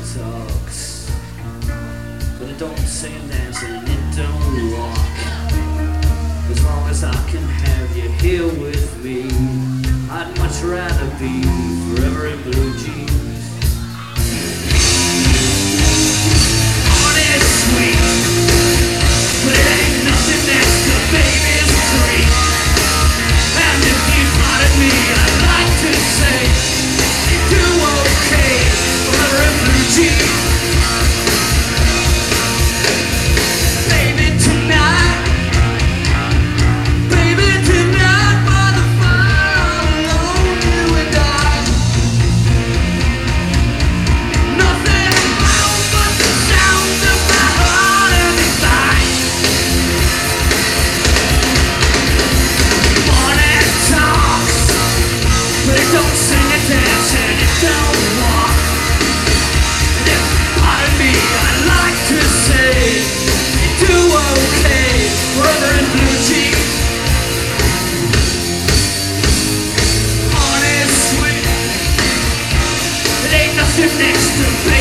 talks, but it don't sing and dance and it don't rock. As long as I can have you here with me, I'd much rather be forever in blue jeans. On it's sweet, but it ain't nothing next to baby's treat. And if you wanted me, I'd like to say you do okay forever in blue jeans. Baby tonight, baby tonight, by the fire all alone, you and I. Nothing wrong but the sounds of my heart and inside. Morning talks, but it don't sing and dance and it don't walk. And if pardon me, I'd like to say you do okay, brother in blue jeans. On is sweet, it ain't nothing next to